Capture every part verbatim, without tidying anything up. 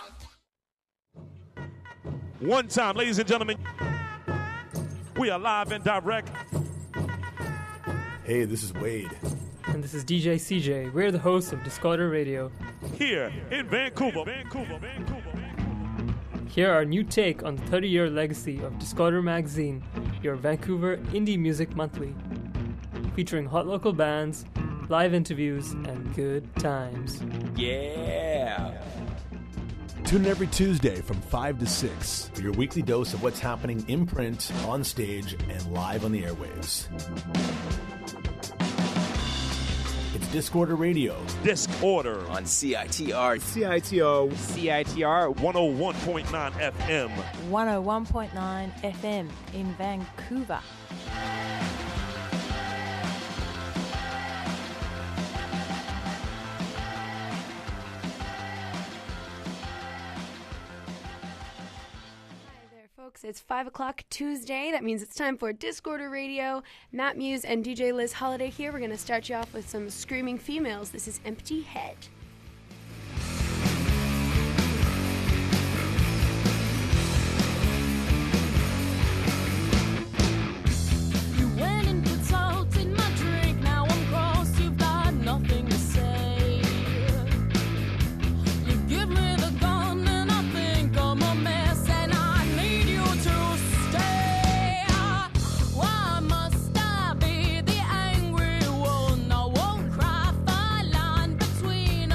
One time, ladies and gentlemen, we are live and direct. Hey, this is Wade. And this is D J C J. We're the hosts of Discorder Radio. Here in Vancouver, Vancouver, Vancouver, Vancouver. Here our new take on the thirty-year legacy of Discorder Magazine, your Vancouver Indie Music Monthly. Featuring hot local bands, live interviews, and good times. Yeah! Tune in every Tuesday from five to six for your weekly dose of what's happening in print, on stage, and live on the airwaves. It's Discorder Radio. Discorder On C I T R. C I T O. C I T R. one oh one point nine F M. one oh one point nine F M in Vancouver. It's five o'clock Tuesday. That means it's time for Discorder Radio. Matt Muse and D J Liz Holiday here. We're going to start you off with some screaming females. This is Empty Head. Between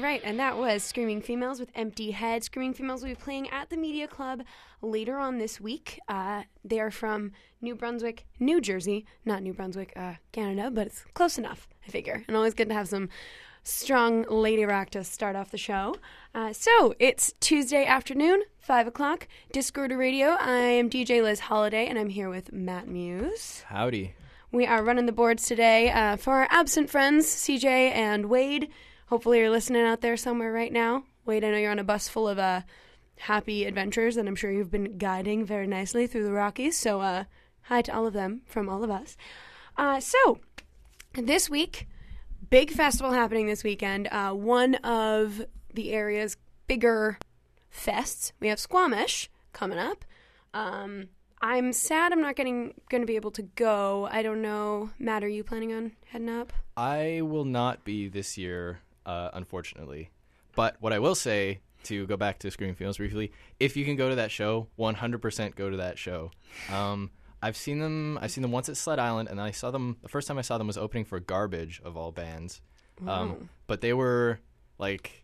right, and that was Screaming Females with Empty Head. Screaming Females will be playing at the Media Club later on this week. Uh, they are from New Brunswick, New Jersey. Not New Brunswick, uh, Canada, but it's close enough, I figure. And always good to have some strong lady rock to start off the show. Uh, so, it's Tuesday afternoon, five o'clock, Discorder Radio. I am D J Liz Holiday, and I'm here with Matt Muse. Howdy. We are running the boards today uh, for our absent friends, C J and Wade. Hopefully you're listening out there somewhere right now. Wade, I know you're on a bus full of uh, happy adventures, and I'm sure you've been guiding very nicely through the Rockies. So uh, hi to all of them from all of us. Uh, so this week, big festival happening this weekend. Uh, one of the area's bigger fests. We have Squamish coming up. Um... I'm sad I'm not getting going to be able to go. I don't know. Matt, are you planning on heading up? I will not be this year, uh, unfortunately. But what I will say, to go back to Screaming Females briefly, if you can go to that show, one hundred percent go to that show. Um, I've seen them I've seen them once at Sled Island, and I saw them, the first time I saw them was opening for Garbage, of all bands. Um, but they were, like...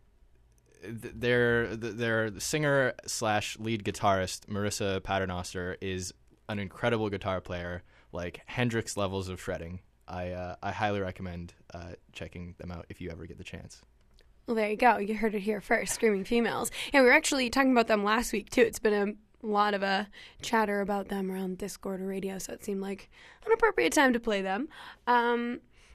Their their singer slash lead guitarist Marissa Paternoster is an incredible guitar player, like Hendrix levels of shredding. I uh, I highly recommend uh, checking them out if you ever get the chance. Well, there you go. You heard it here first. Screaming Females. Yeah, we were actually talking about them last week too. It's been a lot of a chatter about them around Discord or radio, so it seemed like an appropriate time to play them. Um,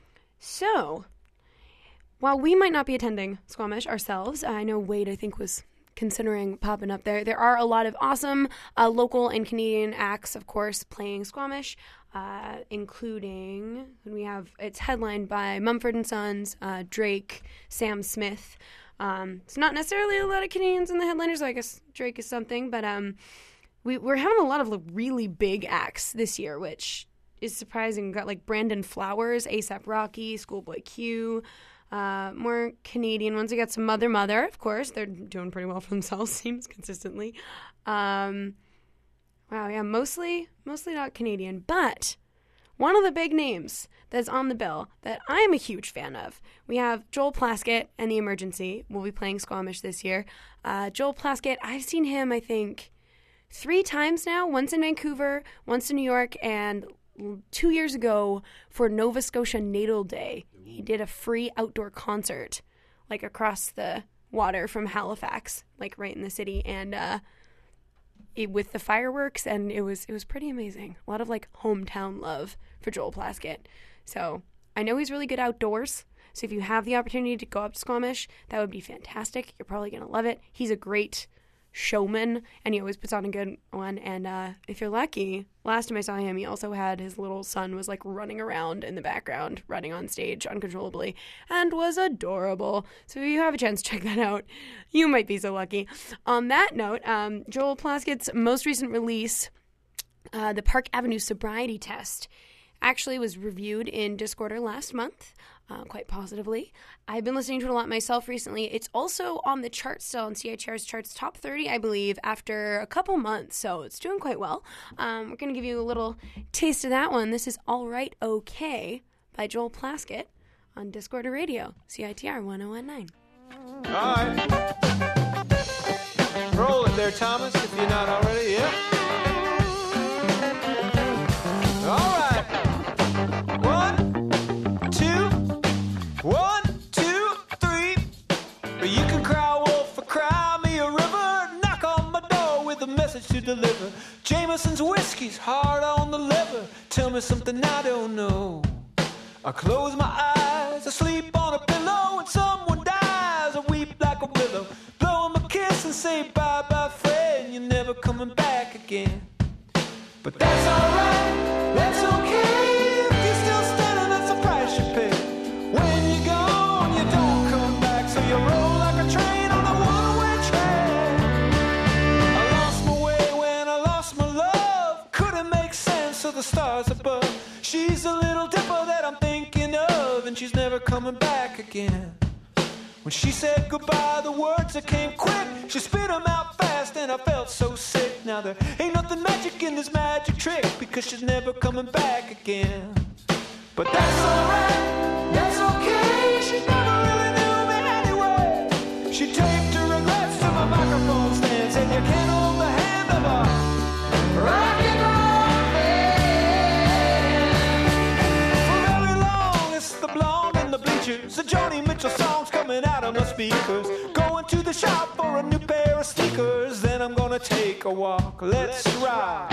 so. While we might not be attending Squamish ourselves, I know Wade, I think, was considering popping up there. There are a lot of awesome uh, local and Canadian acts, of course, playing Squamish, uh, including, we have, it's headlined by Mumford and Sons, uh, Drake, Sam Smith. Um, it's not necessarily a lot of Canadians in the headliners, so I guess Drake is something, but um, we, we're having a lot of like, really big acts this year, which is surprising. We've got like Brandon Flowers, A$AP Rocky, Schoolboy Q, Uh, more Canadian ones. We got some Mother Mother, of course. They're doing pretty well for themselves, seems consistently. Um, wow, yeah, mostly, mostly not Canadian. But one of the big names that's on the bill that I am a huge fan of, we have Joel Plaskett and The Emergency. Will be playing Squamish this year. Uh, Joel Plaskett, I've seen him, I think, three times now. Once in Vancouver, once in New York, and two years ago for Nova Scotia Natal Day. He did a free outdoor concert, like across the water from Halifax, like right in the city, and uh, it, with the fireworks, and it was it was pretty amazing. A lot of like hometown love for Joel Plaskett. So I know he's really good outdoors. So if you have the opportunity to go up to Squamish, that would be fantastic. You're probably gonna love it. He's a great showman, and he always puts on a good one. And uh, if you're lucky, last time I saw him, he also had his little son was like running around in the background, running on stage uncontrollably, and was adorable. So if you have a chance to check that out, you might be so lucky. On that note, um, Joel Plaskett's most recent release, uh, the Park Avenue Sobriety Test, actually was reviewed in Discorder last month, uh, quite positively. I've been listening to it a lot myself recently. It's also on the charts still, on C H R's charts, top thirty, I believe, after a couple months, so it's doing quite well. Um, we're going to give you a little taste of that one. This is All Right Okay by Joel Plaskett on Discorder Radio, C I T R one oh one point nine. All right. Roll it there, Thomas, if you're not already, yeah? All right. One, two, one, two, three. You can cry wolf or cry me a river. Knock on my door with a message to deliver. Jameson's whiskey's hard on the liver. Tell me something I don't know. I close my eyes, I sleep on a pillow. When someone dies, I weep like a willow. Blow him a kiss and say bye-bye, friend. You're never coming back again. But that's alright, that's okay. If you're still standing, that's the price you pay. When you're gone, you don't come back. So you roll like a train on a one-way train. I lost my way when I lost my love. Couldn't make sense of the stars above. She's a little dipper that I'm thinking of, and she's never coming back again. When she said goodbye, the words that came quick, she spit them out fast and I felt so sick. Now there ain't nothing magic in this magic trick, because she's never coming back again. But that's alright, that's okay, she never really knew me anyway. She taped her regrets to my microphone stand. Said you can't hold the hand of a rock and roll band. For very long, it's the blonde and the bleachers. The Joni Mitchell songs coming out of my speakers. Going to the shop for a new pair of sneakers. Then I'm gonna take a walk. Let's ride.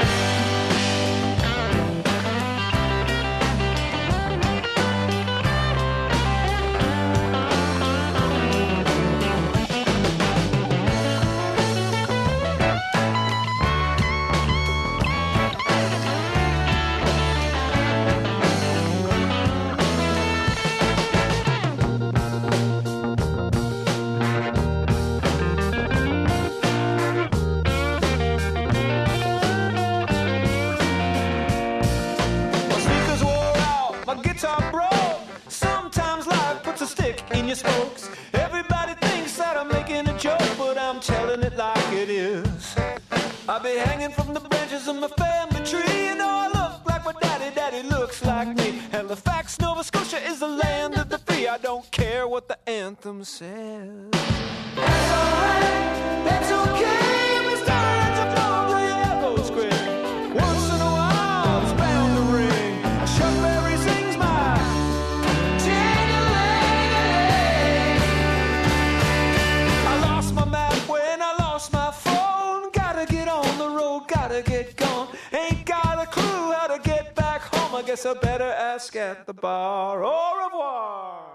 Spokes. Everybody thinks that I'm making a joke, but I'm telling it like it is. I be hanging from the branches of my family tree. You know I look like my daddy, daddy looks like me. Halifax, Nova Scotia is the land of the free. I don't care what the anthem says. That's alright, that's okay. We started at your phone, play echoes quick. Once in a while, it's bound to ring. Chuck Berry sings my get gone. Ain't got a clue how to get back home. I guess I better ask at the bar. Au revoir.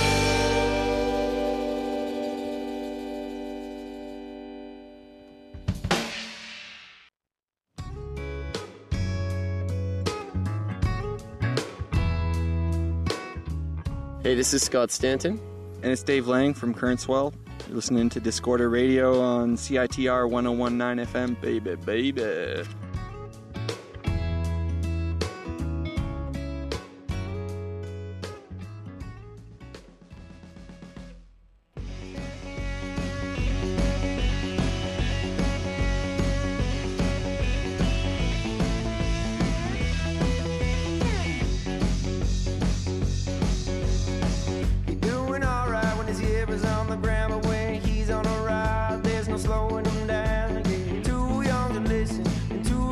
Hey, this is Scott Stanton. And it's Dave Lang from Current Swell. You're listening to Discorder Radio on C I T R one oh one point nine F M, baby, baby. Slowing them down, getting too young to listen and too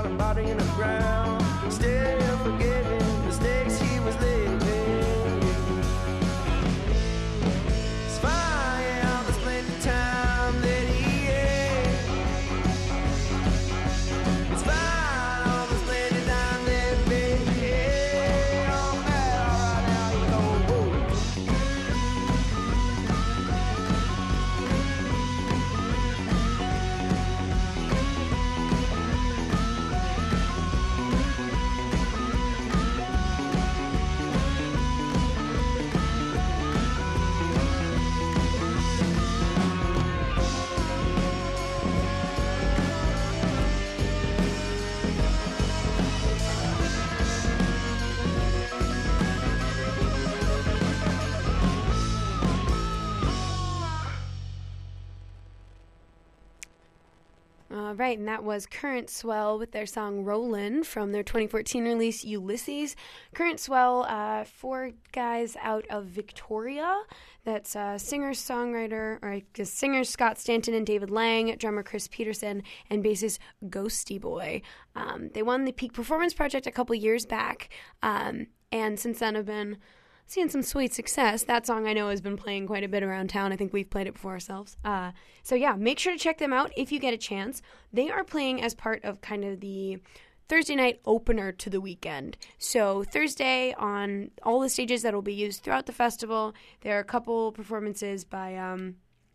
her body in the ground. Still forgiving mistakes he was leaving. It's fine, yeah, I'll explain the time that he had. It's fine, I'll explain the time that he had. Oh, man, all right, now you know, whoa. All right, and that was Current Swell with their song Rollin' from their twenty fourteen release Ulysses. Current Swell, uh, four guys out of Victoria. That's uh, singer-songwriter, or I guess singers Scott Stanton and David Lang, drummer Chris Peterson, and bassist Ghosty Boy. Um, they won the Peak Performance Project a couple years back, um, and since then have been seeing some sweet success. That song I know has been playing quite a bit around town. I think we've played it before ourselves. Uh, so yeah, make sure to check them out if you get a chance. They are playing as part of kind of the Thursday night opener to the weekend. So Thursday on all the stages that will be used throughout the festival, there are a couple performances by um,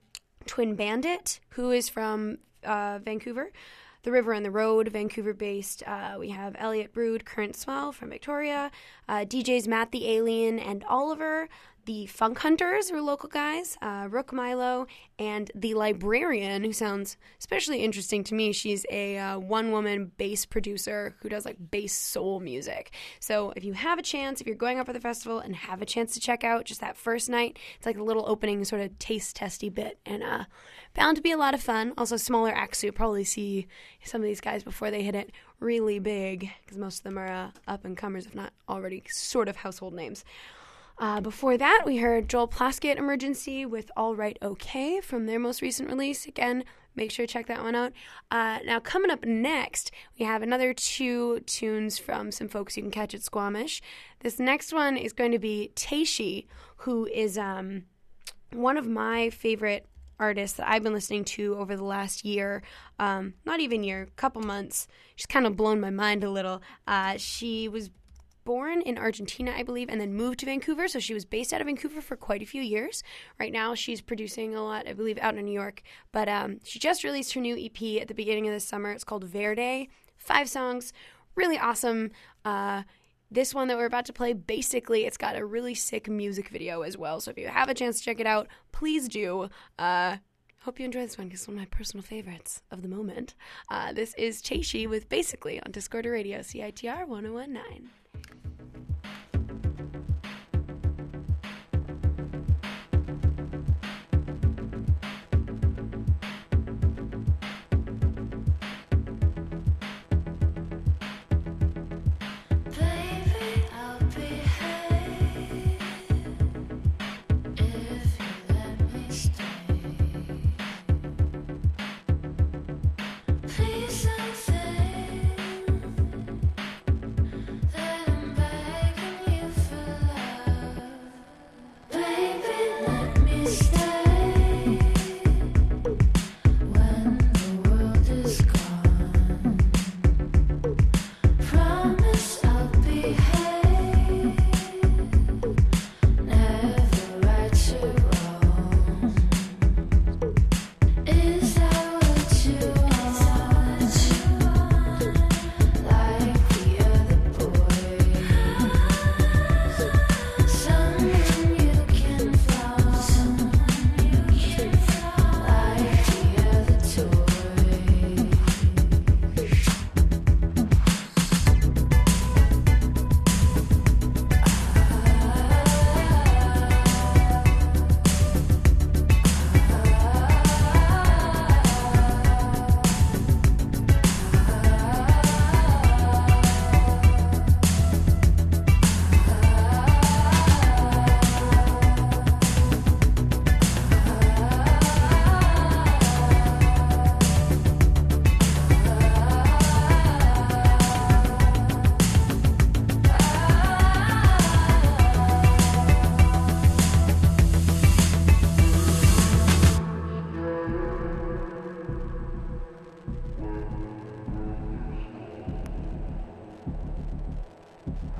Twin Bandit, who is from uh, Vancouver. The River and the Road, Vancouver-based. Uh, we have Elliot Brood, Current Swell from Victoria. Uh, D Js Matt the Alien and Oliver. The Funk Hunters are local guys. Uh, Rook Milo and The Librarian, who sounds especially interesting to me. She's a uh, one-woman bass producer who does like bass soul music. So if you have a chance, if you're going up for the festival and have a chance to check out just that first night, it's like a little opening sort of taste-testy bit, and uh, bound to be a lot of fun. Also smaller acts, so you'll probably see some of these guys before they hit it really big, because most of them are uh, up-and-comers, if not already sort of household names. Uh, before that, we heard Joel Plaskett Emergency with All Right Okay from their most recent release. Again, make sure to check that one out. Uh, now, coming up next, we have another two tunes from some folks you can catch at Squamish. This next one is going to be Taishi, who is um, one of my favorite artists that I've been listening to over the last year, um, not even year, couple months. She's kind of blown my mind a little. Uh, she was born in Argentina, I believe, and then moved to Vancouver. So she was based out of Vancouver for quite a few years. Right now, she's producing a lot, I believe, out in New York. But um, she just released her new E P at the beginning of the summer. It's called Verde. Five songs. Really awesome. Uh, this one that we're about to play, basically, it's got a really sick music video as well. So if you have a chance to check it out, please do. Uh, hope you enjoy this one, because it's one of my personal favorites of the moment. Uh, this is Taishi with Basically on Discorder Radio, C I T R one oh one point nine. Please don't think that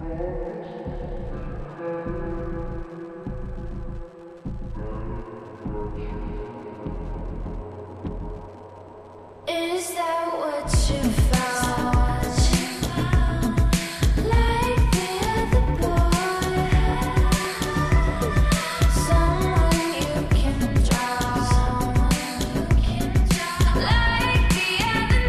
Is that what you found? Like the other boy, someone you can drown. Like the other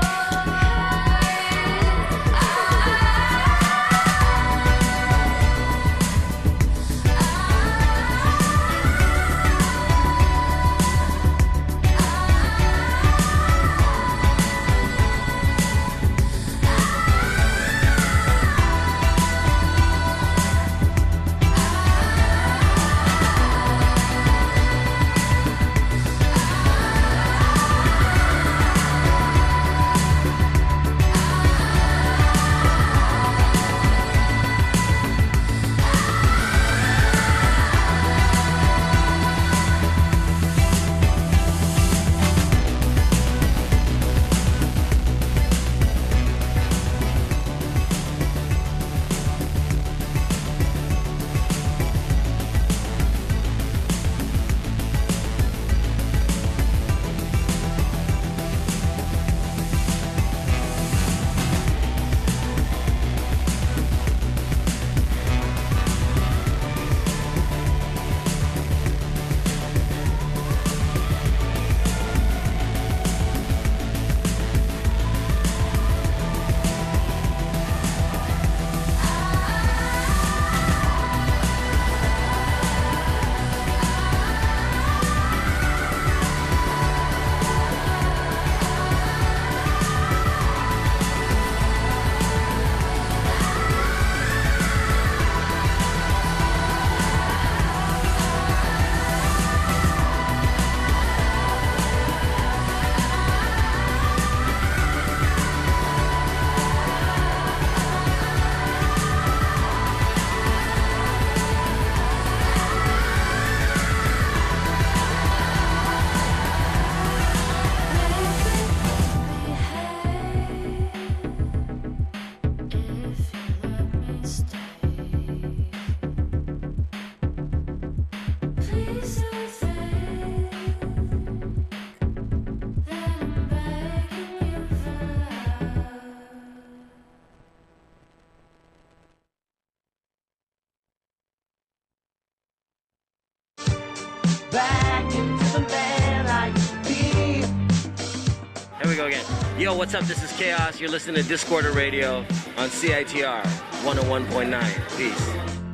Here we go again. Yo, what's up? This is Chaos. You're listening to Discorder Radio on C I T R one oh one point nine. Peace.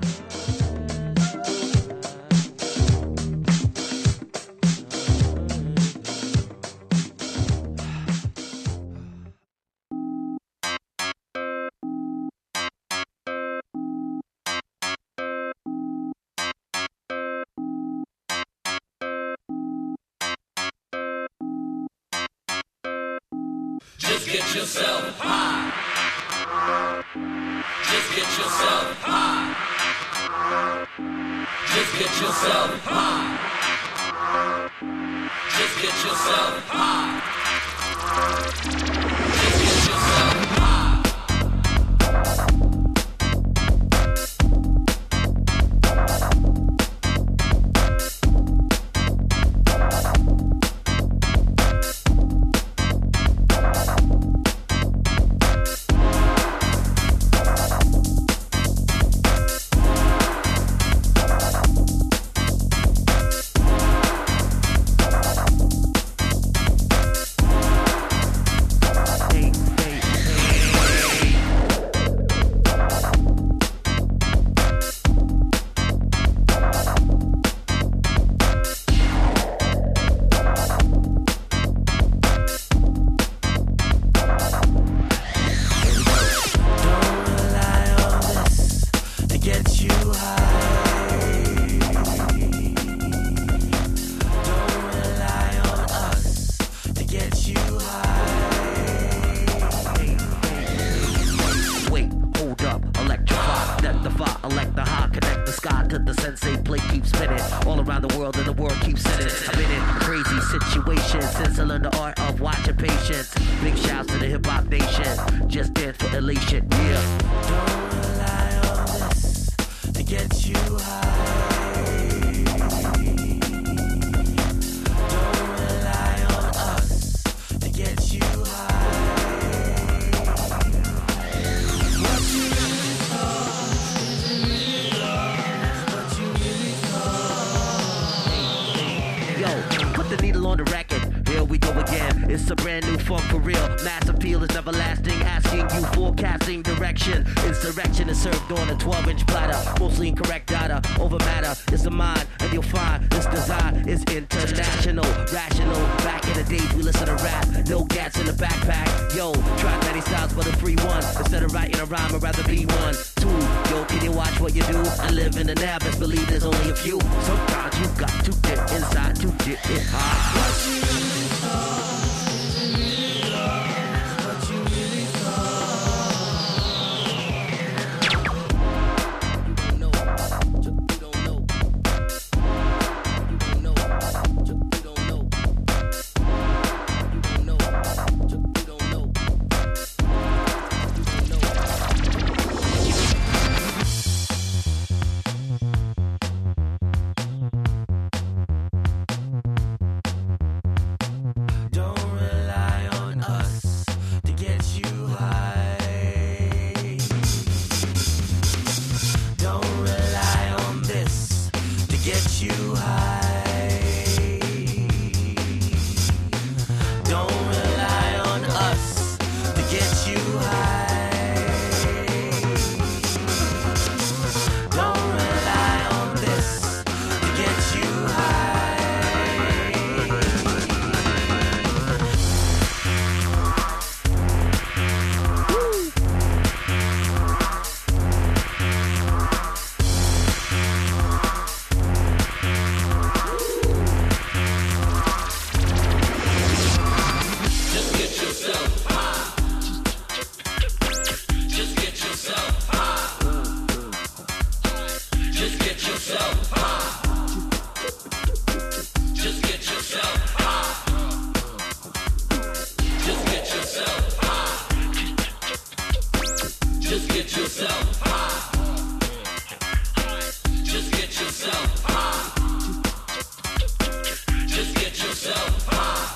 Just get yourself high. Just get yourself high. Just get yourself high. Just get yourself high. Just get yourself high. Big shouts to the hip hop nation. Just dance for elation, yeah. Don't rely to get you high. Don't rely on us to get you high. What you really thought is really love. What you really thought. Yo, put the needle on the record. Here we go again. It's a brand new funk for real. Mass appeal is everlasting. Asking you forecasting direction. Insurrection is served on a twelve inch platter. Mostly incorrect data over matter. It's the mind, and you'll find this design is international. Rational. Back in the days we listen to rap. No gats in the backpack. Yo, try many styles but a free one. Instead of writing a rhyme, I'd rather be one. Two, yo, can you watch what you do? I live in the now, best believe there's only a few. Sometimes you got to get inside to get it high. What you really thought is really love. What you really Don't rely on us to get you high. Don't rely on this to get you high. Don't rely on us to get you high. Don't rely on this to get you high. Just get yourself high. Just get yourself high. Just get yourself high. Just get yourself high. Just get yourself high. Just get yourself high. Just get yourself high. Just get yourself high.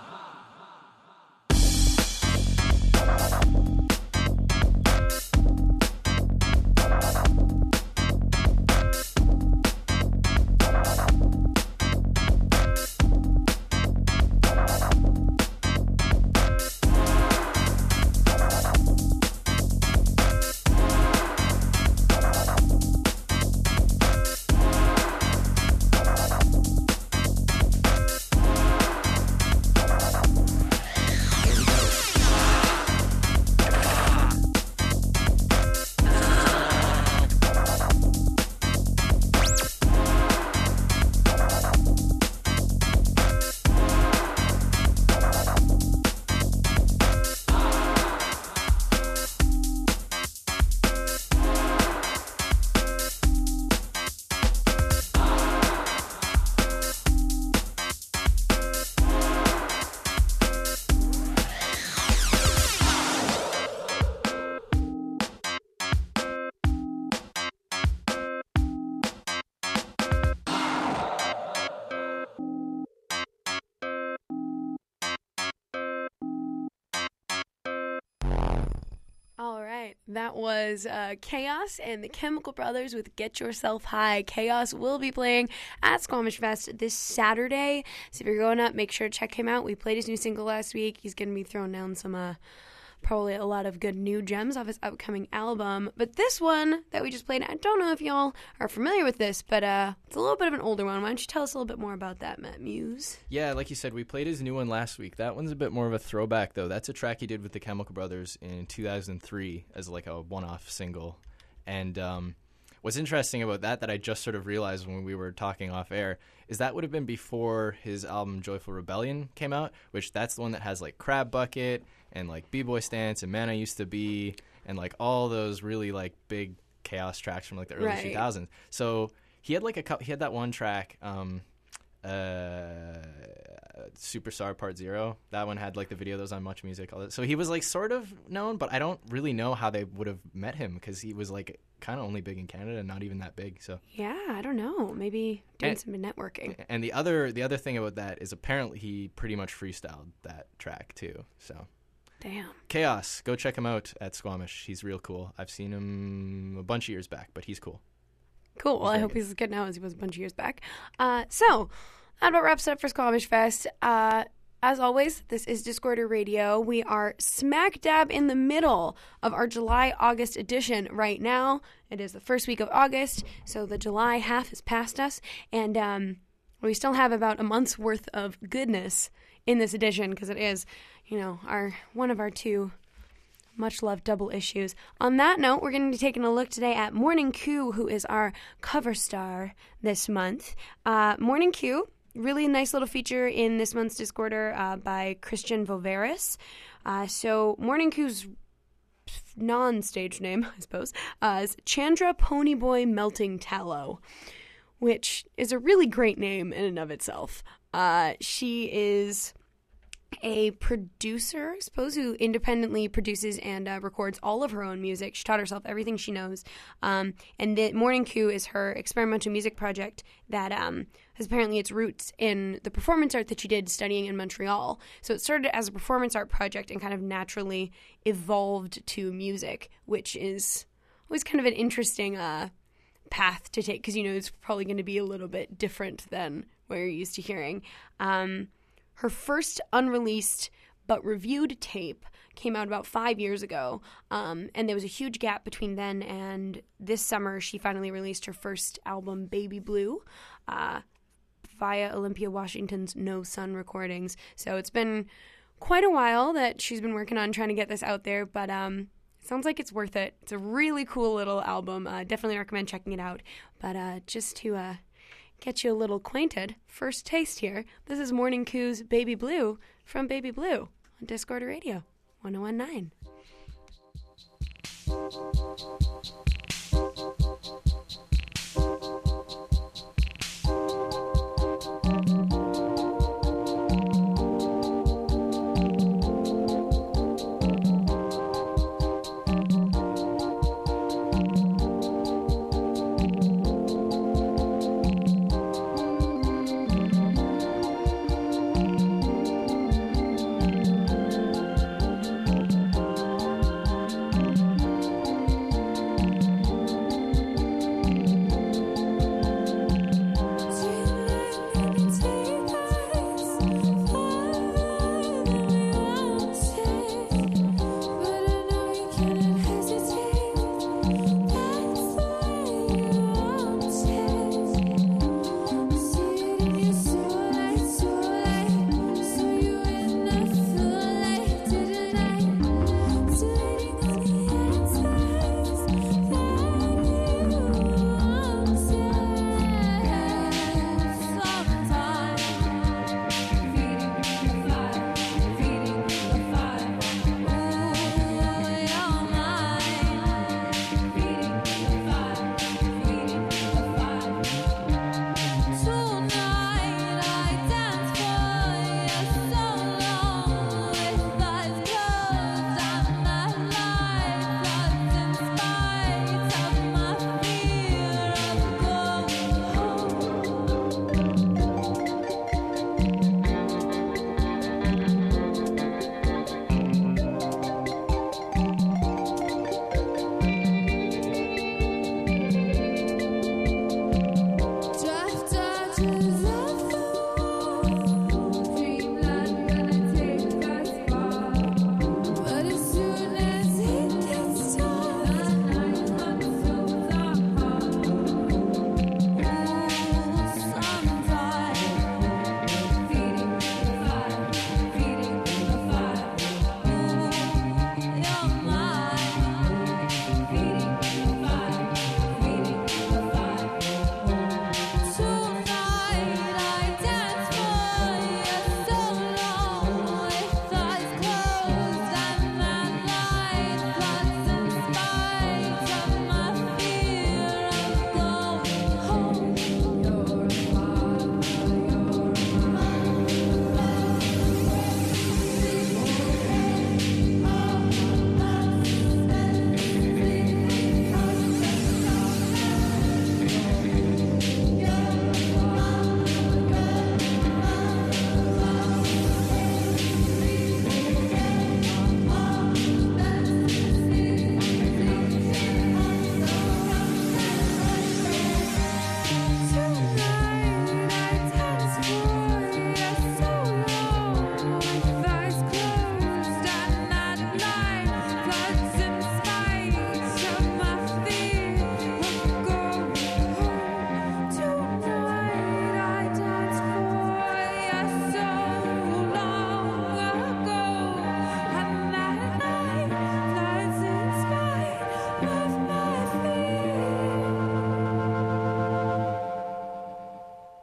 All right, that was uh, Chaos and the Chemical Brothers with Get Yourself High. Chaos will be playing at Squamish Fest this Saturday. So if you're going up, make sure to check him out. We played his new single last week. He's going to be throwing down some, uh, probably a lot of good new gems off his upcoming album. But this one that we just played, I don't know if y'all are familiar with this, but uh, it's a little bit of an older one. Why don't you tell us a little bit more about that, Matt Muse? Yeah, like you said, we played his new one last week. That one's a bit more of a throwback, though. That's a track he did with the Chemical Brothers in two thousand three as like a one-off single. And um, what's interesting about that that I just sort of realized when we were talking off air is that would have been before his album Joyful Rebellion came out, which that's the one that has like Crab Bucket and like B-Boy Stance and Man I Used to Be and like all those really like big Chaos tracks from like the early Right. two thousands. So he had like a cou- he had that one track um uh Superstar Part Zero. That one had like the video that was on Much Music. All that. So he was like sort of known, but I don't really know how they would have met him because he was like kind of only big in Canada and not even that big. So Yeah, I don't know. Maybe doing And- some networking. and the other the other thing about that is apparently he pretty much freestyled that track too. So Damn. Chaos, go check him out at Squamish. He's real cool. I've seen him a bunch of years back, but he's cool. Cool. Well, I hope he's as good now as he was a bunch of years back. Uh, so, that about wraps it up for Squamish Fest. Uh, as always, this is Discorder Radio. We are smack dab in the middle of our July-August edition right now. It is the first week of August, so the July half is past us. And um, we still have about a month's worth of goodness in this edition because it is, you know, our one of our two much-loved double issues. On that note, we're going to be taking a look today at Morning Q, who is our cover star this month. Uh, Morning Q, really nice little feature in this month's Discorder uh, by Christian Voveris. Uh, so Morning Q's non-stage name, I suppose, uh, is Chandra Ponyboy Melting Tallow, which is a really great name in and of itself. Uh, she is a producer, I suppose, who independently produces and uh, records all of her own music. She taught herself everything she knows. Um, and the Morning Q is her experimental music project that um, has apparently its roots in the performance art that she did studying in Montreal. So it started as a performance art project and kind of naturally evolved to music, which is always kind of an interesting uh, path to take because, you know, it's probably going to be a little bit different than what you're used to hearing. Um Her first unreleased but reviewed tape came out about five years ago, um, and there was a huge gap between then and this summer. She finally released her first album, Baby Blue, uh, via Olympia Washington's No Sun Recordings. So it's been quite a while that she's been working on trying to get this out there, but um, it sounds like it's worth it. It's a really cool little album. Uh, definitely recommend checking it out. But uh, just to Uh, get you a little acquainted. First taste here. This is Morning Q's Baby Blue from Baby Blue on Discorder Radio one oh one nine.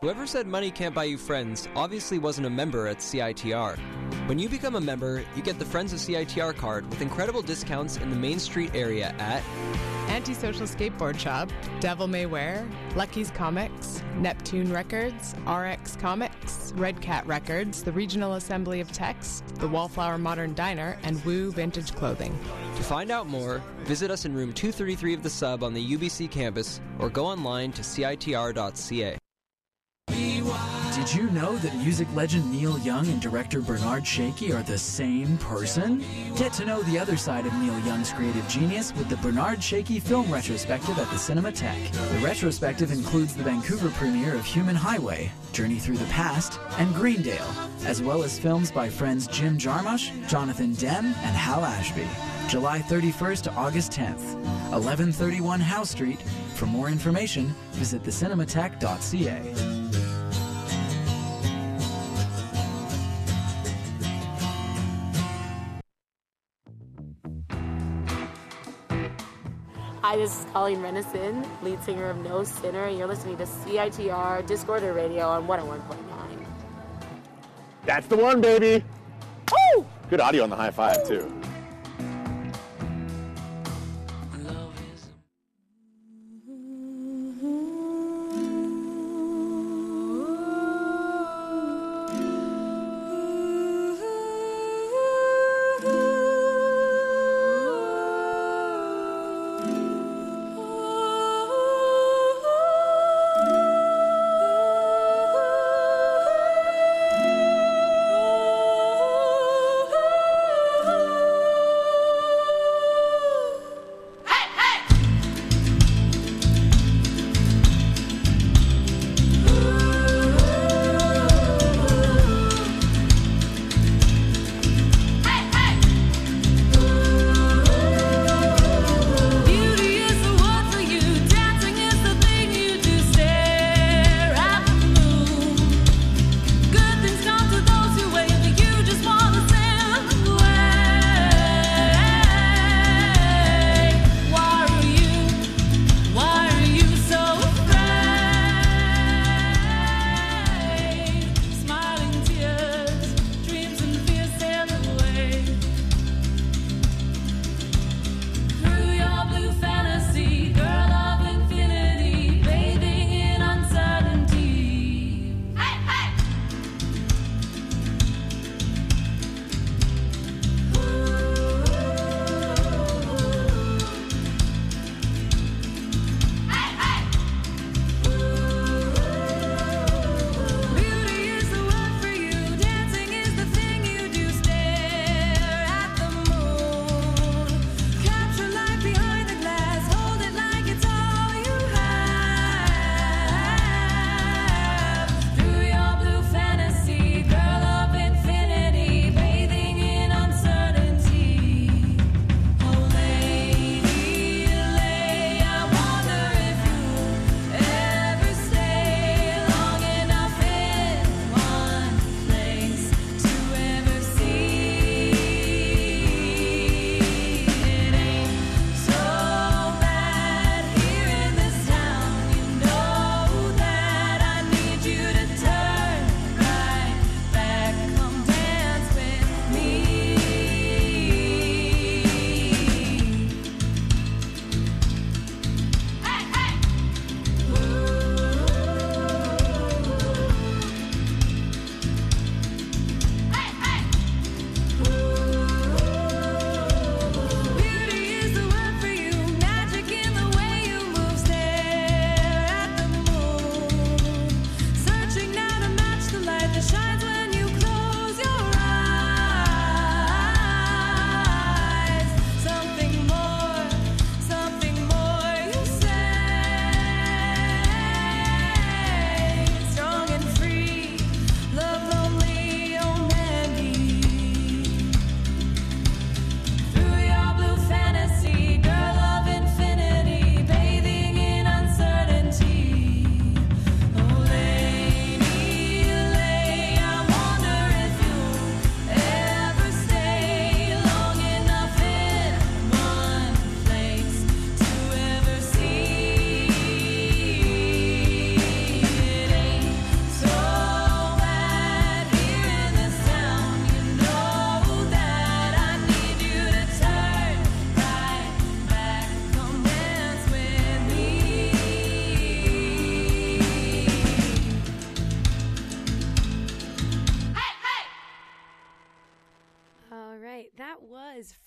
Whoever said money can't buy you friends obviously wasn't a member at C I T R. When you become a member, you get the Friends of C I T R card with incredible discounts in the Main Street area at Antisocial Skateboard Shop, Devil May Wear, Lucky's Comics, Neptune Records, R X Comics, Red Cat Records, the Regional Assembly of Text, the Wallflower Modern Diner, and Woo Vintage Clothing. To find out more, visit us in room two thirty-three of the Sub on the U B C campus or go online to C I T R dot C A. Did you know that music legend Neil Young and director Bernard Shaky are the same person? Get to know the other side of Neil Young's creative genius with the Bernard Shaky Film Retrospective at the Cinematheque. The retrospective includes the Vancouver premiere of Human Highway, Journey Through the Past, and Greendale, as well as films by friends Jim Jarmusch, Jonathan Demme, and Hal Ashby. July thirty-first to August tenth, eleven thirty-one Howe Street. For more information, visit the cinematheque dot C A. Hi, this is Colleen Renison, lead singer of No Sinner, and you're listening to C I T R Discorder Radio on one oh one point nine. That's the one, baby! Woo! Good audio on the high five, too.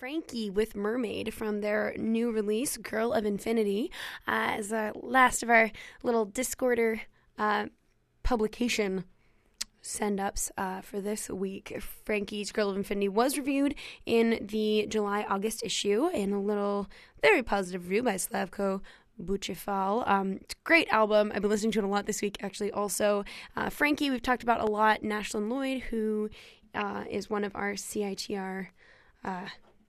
Frankie with Mermaid from their new release, Girl of Infinity, uh, as the last of our little Discorder uh, publication send-ups uh, for this week. Frankie's Girl of Infinity was reviewed in the July-August issue in a little, very positive review by Slavko Buchefal. Um, it's a great album. I've been listening to it a lot this week, actually. Also, uh, Frankie, we've talked about a lot. Nashlyn Lloyd, who uh, is one of our C I T R uh,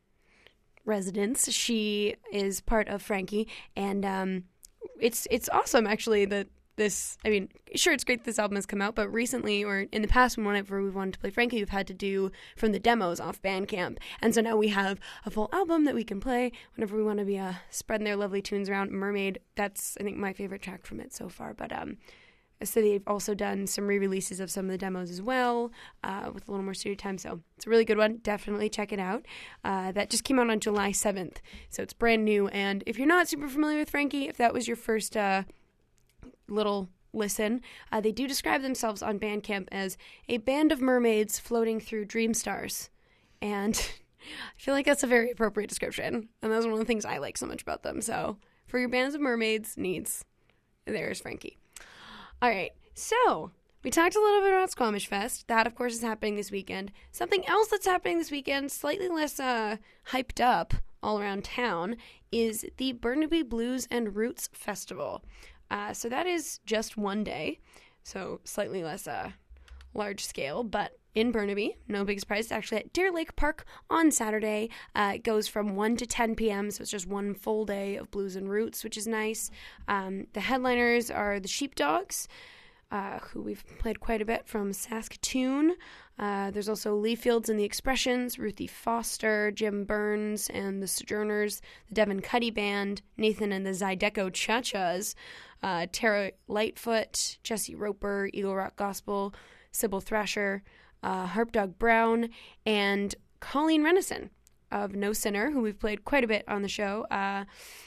residents. She is part of Frankie, and um, it's it's awesome, actually, that this, I mean, sure, it's great this album has come out, but recently, or in the past, whenever we've wanted to play Frankie, we've had to do from the demos off Bandcamp. And so now we have a full album that we can play whenever we want to be uh, spreading their lovely tunes around. Mermaid, that's, I think, my favorite track from it so far. But um, so they've also done some re-releases of some of the demos as well, uh, with a little more studio time. So it's a really good one. Definitely check it out. Uh, that just came out on July seventh. So it's brand new. And if you're not super familiar with Frankie, if that was your first Uh, little listen, uh, they do describe themselves on Bandcamp as a band of mermaids floating through dream stars, and I feel like that's a very appropriate description, and that's one of the things I like so much about them. So for your bands of mermaids needs, there's Frankie. All right, so we talked a little bit about Squamish Fest. That, of course, is happening this weekend. Something else that's happening this weekend, slightly less uh, hyped up all around town, is the Burnaby Blues and Roots Festival. Uh, so that is just one day, so slightly less uh, large scale, but in Burnaby, no big surprise. It's actually at Deer Lake Park on Saturday. Uh, it goes from one to ten p.m., so it's just one full day of blues and roots, which is nice. Um, the headliners are the Sheepdogs, uh, who we've played quite a bit from Saskatoon. Uh, there's also Lee Fields and the Expressions, Ruthie Foster, Jim Burns and the Sojourners, the Devin Cuddy Band, Nathan and the Zydeco Cha-Chas, uh, Tara Lightfoot, Jesse Roper, Eagle Rock Gospel, Sybil Thrasher, uh, Harp Dog Brown, and Colleen Renison of No Sinner, who we've played quite a bit on the show. Uh,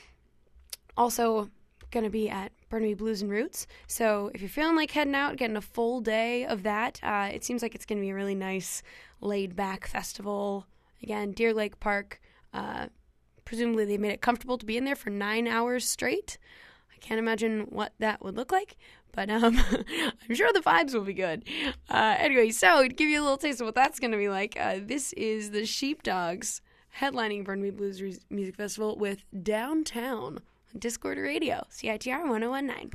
also going to be at Burnaby Blues and Roots. So if you're feeling like heading out, getting a full day of that, uh, it seems like it's going to be a really nice, laid-back festival. Again, Deer Lake Park. Uh, presumably they made it comfortable to be in there for nine hours straight. I can't imagine what that would look like, but um, I'm sure the vibes will be good. Uh, anyway, so to give you a little taste of what that's going to be like, uh, this is the Sheepdogs headlining Burnaby Blues Re- Music Festival with Downtown. Discorder Radio, C I T R one oh one point nine.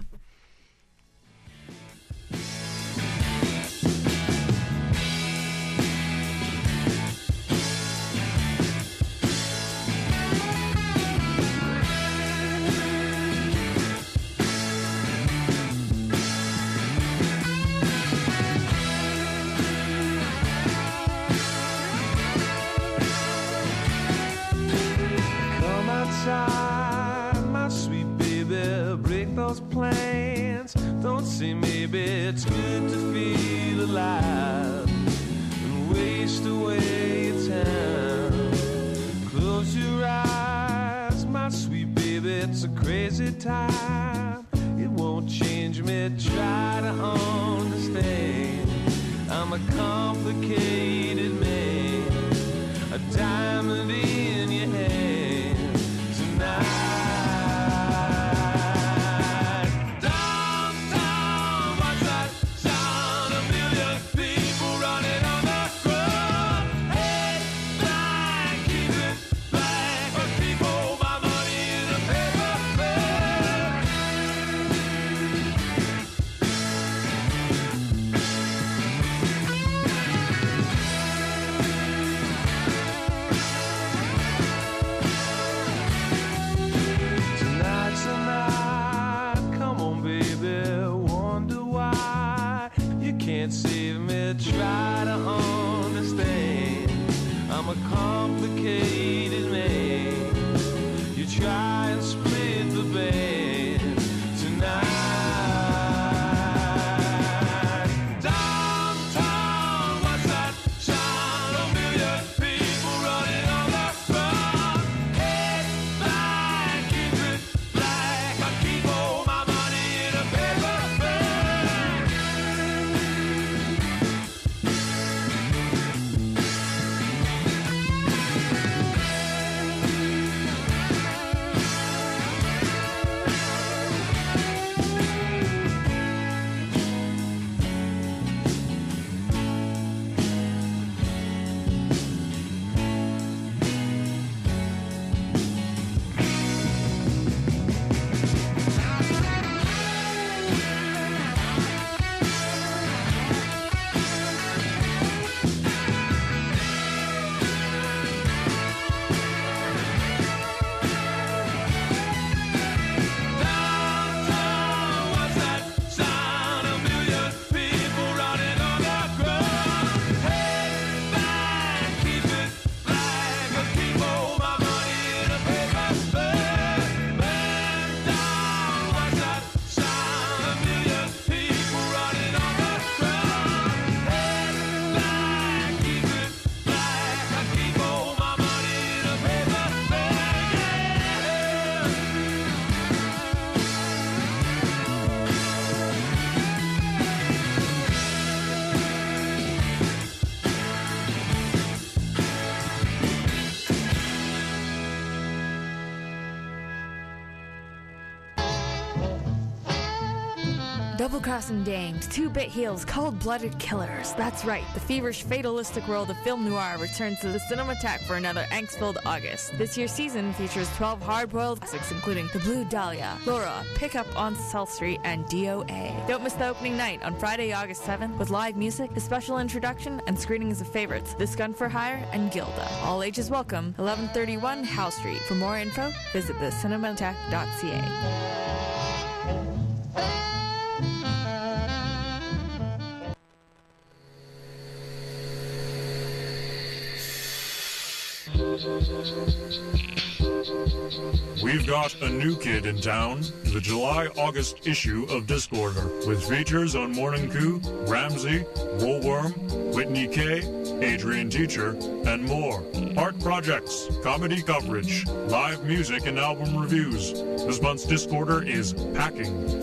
Come outside, those plans. Don't say maybe it's good to feel alive and waste away your time. Close your eyes, my sweet baby, it's a crazy time. It won't change me, try to understand. I'm a complicated man, a diamond in your hand tonight. Can't save me, try to understand. I'm a complicated man. You try and split the band tonight. Downtown, what's that sound? A million people running on the front. Head back, keep it black. I keep all my money in a paper bag. Double-crossing danged, two-bit heels, cold-blooded killers. That's right, the feverish, fatalistic world of film noir returns to the Cinematheque for another angst-filled August. This year's season features twelve hard-boiled classics, including The Blue Dahlia, Laura, Pick Up on South Street, and D O A. Don't miss the opening night on Friday, August seventh, with live music, a special introduction, and screenings of favorites, This Gun for Hire, and Gilda. All ages welcome. eleven thirty-one Howe Street. For more info, visit the cinematheque dot c a. We've got a new kid in town, the July-August issue of Discorder, with features on Morning Coup, Ramsey, Woolworm, Whitney K, Adrian Teacher, and more. Art projects, comedy coverage, live music, and album reviews. This month's Discorder is packing.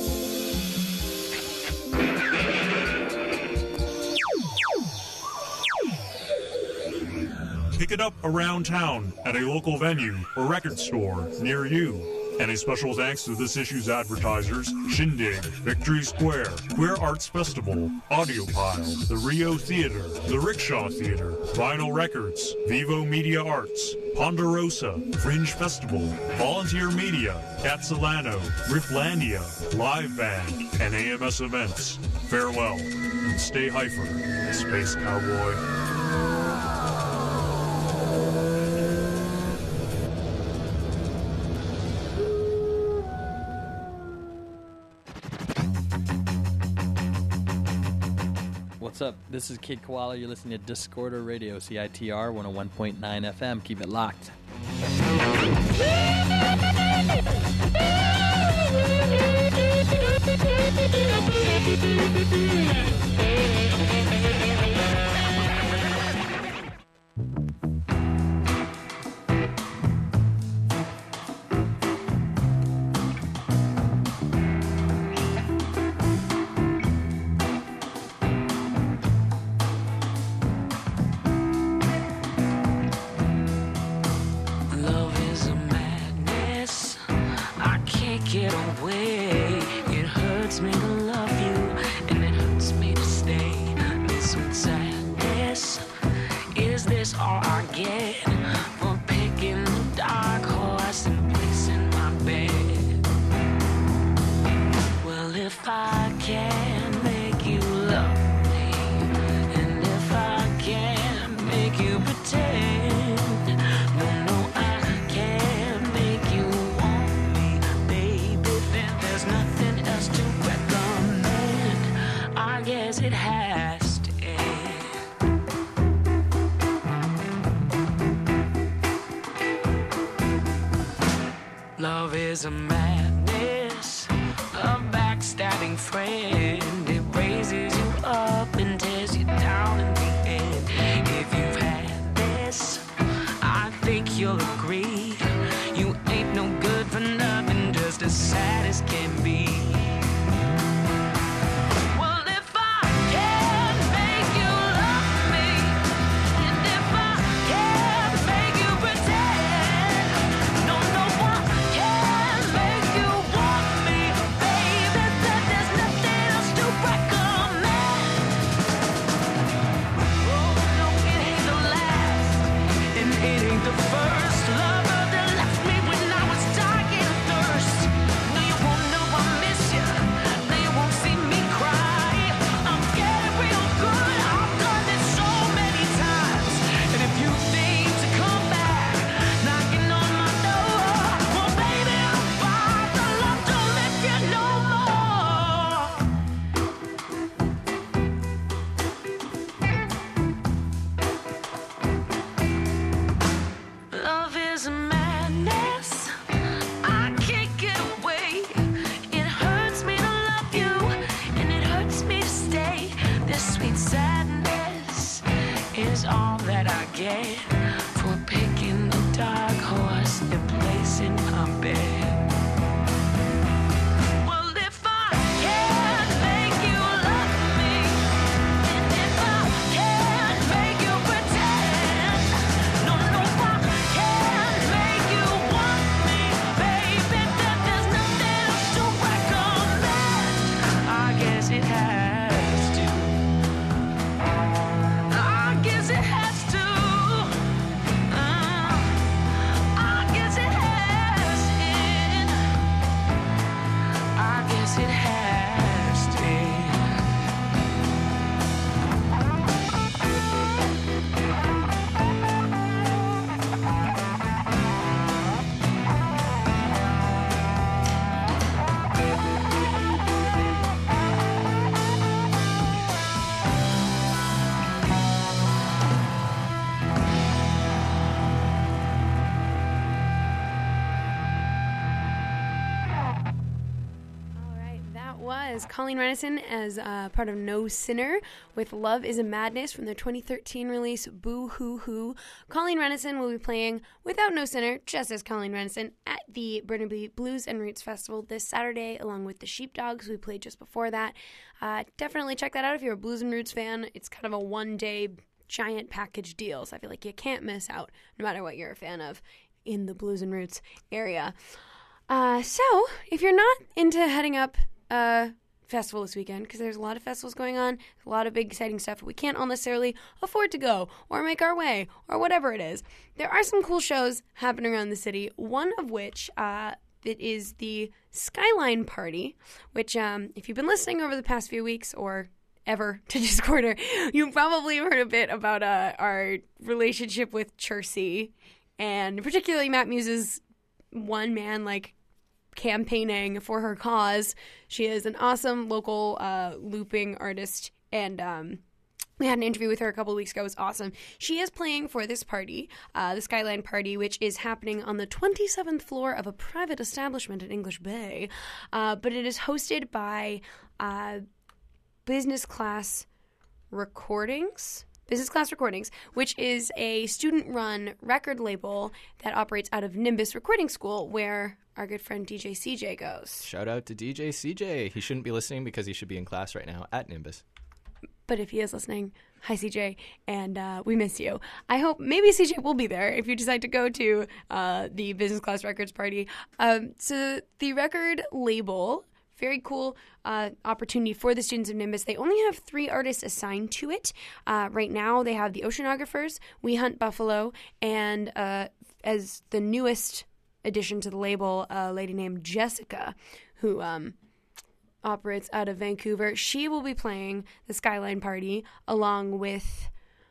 Pick it up around town at a local venue or record store near you. And a special thanks to this issue's advertisers, Shindig, Victory Square, Queer Arts Festival, Audiopile, the Rio Theater, the Rickshaw Theater, Vinyl Records, Vivo Media Arts, Ponderosa, Fringe Festival, Volunteer Media, Catsalano, Rifflandia, Live Band, and A M S Events. Farewell, and stay hyper, Space Cowboy. What's up? This is Kid Koala. You're listening to Discorder Radio, C I T R one oh one point nine F M. Keep it locked. A madness, a backstabbing friend. It raises you up and tears you down in the end. If you've had this, I think you'll agree. You ain't no good for nothing, just as sad as can be. First lover that left me when I was dying of thirst. No, you won't know I miss you. was Colleen Renison as uh, part of No Sinner with Love is a Madness from their twenty thirteen release Boo Hoo Hoo. Colleen Renison will be playing without No Sinner, just as Colleen Renison, at the Burnaby Blues and Roots Festival this Saturday, along with the Sheepdogs we played just before that. Uh, definitely check that out if you're a Blues and Roots fan. It's kind of a one-day giant package deal, so I feel like you can't miss out, no matter what you're a fan of in the Blues and Roots area. Uh, so, if you're not into heading up a festival this weekend, because there's a lot of festivals going on, a lot of big exciting stuff, but we can't all necessarily afford to go or make our way or whatever it is, there are some cool shows happening around the city, one of which uh, it is the Skyline Party, which um, if you've been listening over the past few weeks or ever to Discorder, you probably heard a bit about uh, our relationship with Chersey, and particularly Matt Muse's one man, like, campaigning for her cause. She is an awesome local uh, looping artist, and um, we had an interview with her a couple of weeks ago. It was awesome. She is playing for this party, uh, the Skyline Party, which is happening on the twenty-seventh floor of a private establishment in English Bay, uh, but it is hosted by uh, Business Class Recordings. Business Class Recordings, which is a student-run record label that operates out of Nimbus Recording School, where our good friend D J C J goes. Shout out to D J C J. He shouldn't be listening because he should be in class right now at Nimbus. But if he is listening, hi C J, and uh, we miss you. I hope maybe C J will be there if you decide to go to uh, the Business Class Records party. Um, so the record label, very cool uh, opportunity for the students of Nimbus. They only have three artists assigned to it. Uh, right now, they have the Oceanographers, We Hunt Buffalo, and uh, as the newest addition to the label, a lady named Jessica, who um, operates out of Vancouver. She will be playing the Skyline Party along with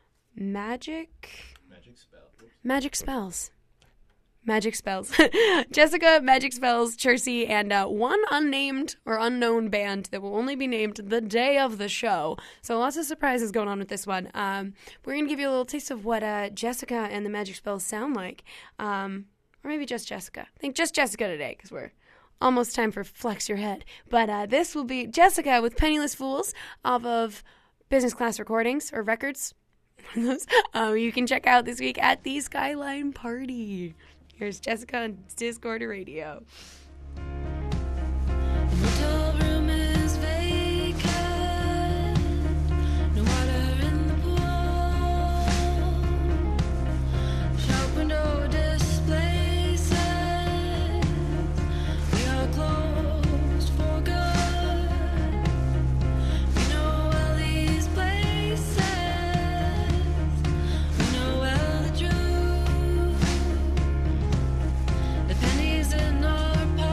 Magic... Magic Spells. Magic Spells. Magic Spells. Jessica, Magic Spells, Chersey, and uh, one unnamed or unknown band that will only be named the day of the show. So lots of surprises going on with this one. Um, we're going to give you a little taste of what uh, Jessica and the Magic Spells sound like. Um, or maybe just Jessica. I think just Jessica today, because we're almost time for Flex Your Head. But uh, this will be Jessica with Penniless Fools off of Business Class Recordings, or Records. um, you can check out this week at the Skyline Party. Here's Jessica on Discorder Radio. Hotel room is vacant. No water in the pool. Shop window display says we are closed for good. We know all these places. We know well the truth. The pennies in our pockets.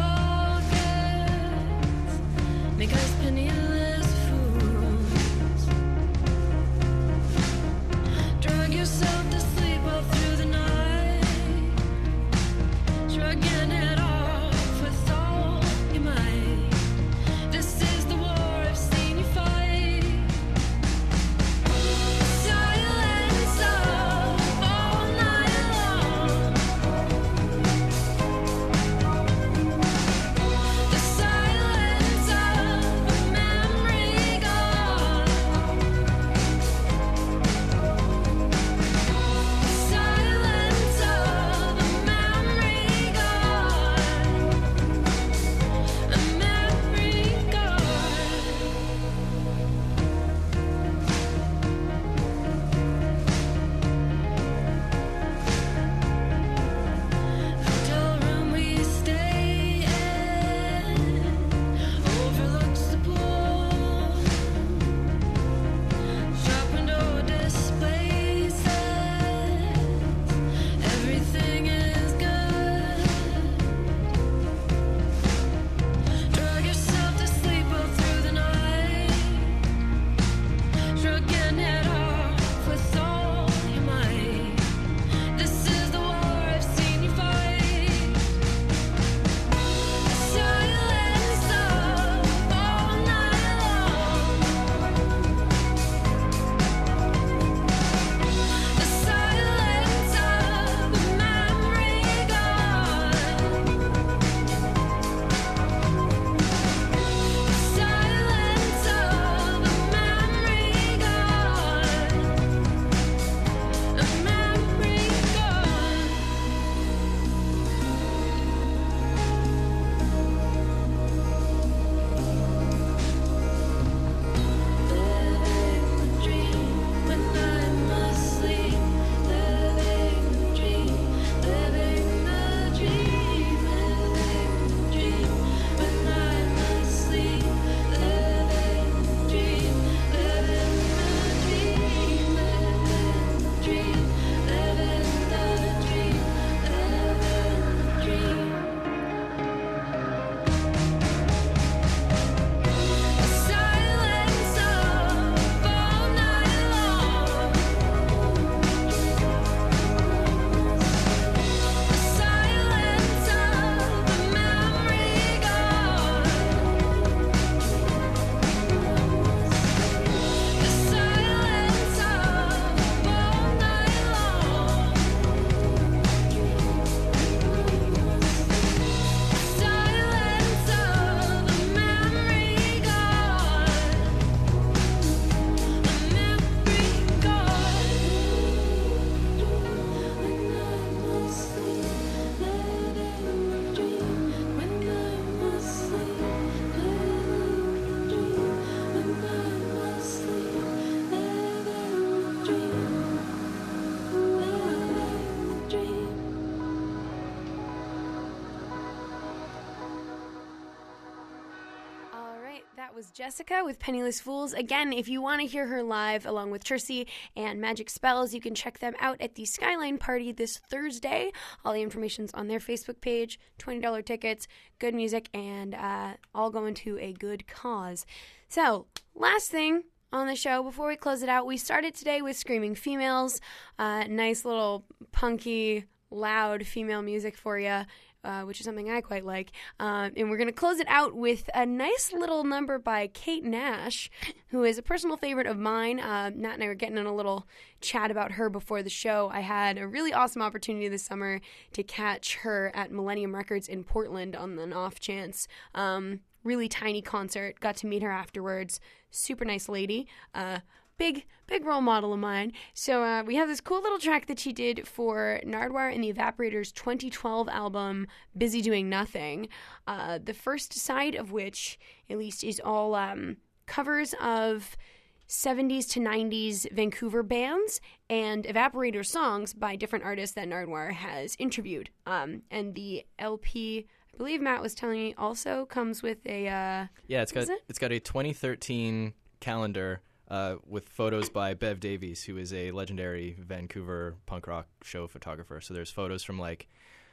That was Jessica with Penniless Fools. Again, if you want to hear her live along with Trissy and Magic Spells, you can check them out at the Skyline Party this Thursday. All the information's on their Facebook page. twenty dollars tickets, good music, and uh, all going to a good cause. So, last thing on the show, before we close it out, we started today with Screaming Females. Uh, nice little punky, loud female music for you. Uh, which is something I quite like. Um, and we're going to close it out with a nice little number by Kate Nash, who is a personal favorite of mine. Uh, Matt and I were getting in a little chat about her before the show. I had a really awesome opportunity this summer to catch her at Millennium Records in Portland on an off chance. Um, really tiny concert. Got to meet her afterwards. Super nice lady. Uh, Big, big role model of mine. So uh, we have this cool little track that she did for Nardwuar and the Evaporators' twenty twelve album, Busy Doing Nothing. Uh, the first side of which, at least, is all um, covers of seventies to nineties Vancouver bands and Evaporator songs by different artists that Nardwuar has interviewed. Um, and the L P, I believe Matt was telling me, also comes with a... Uh, yeah, it's got it? it's got a twenty thirteen calendar Uh, with photos by Bev Davies, who is a legendary Vancouver punk rock show photographer. So there's photos from like,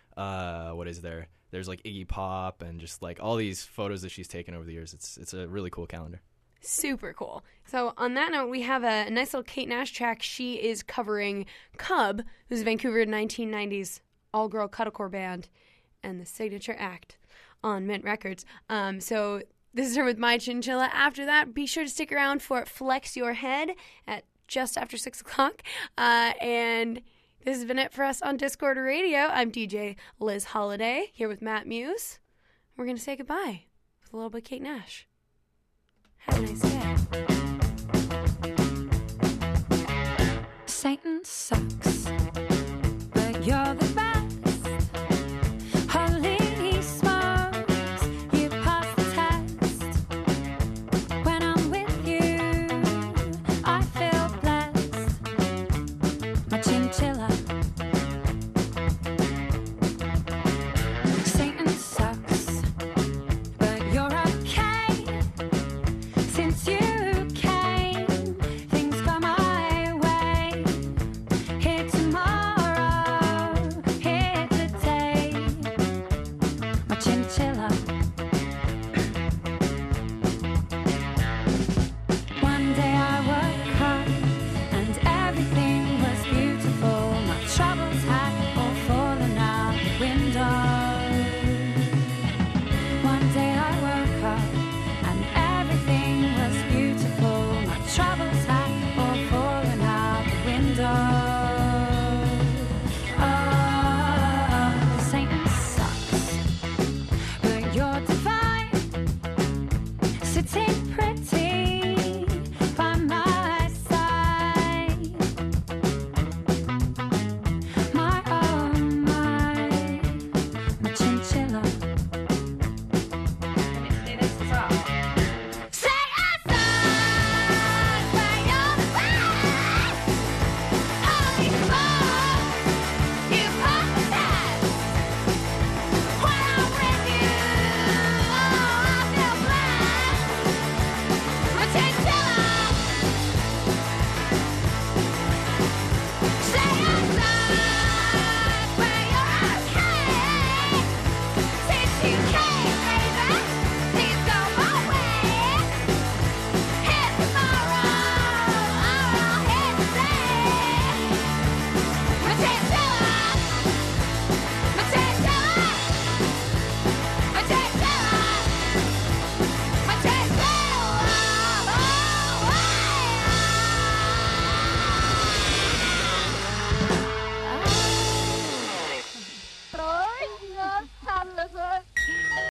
uh, what is there? There's like Iggy Pop and just like all these photos that she's taken over the years. It's it's a really cool calendar. Super cool. So on that note, we have a nice little Kate Nash track. She is covering Cub, who's a Vancouver nineteen nineties all-girl cuddlecore band and the signature act on Mint Records. Um, so... This is her with My Chinchilla. After that, be sure to stick around for Flex Your Head at just after six o'clock. Uh, and this has been it for us on Discord Radio. I'm D J Liz Holiday here with Matt Muse. We're going to say goodbye with a little bit of Kate Nash. Have a nice day. Satan sucks.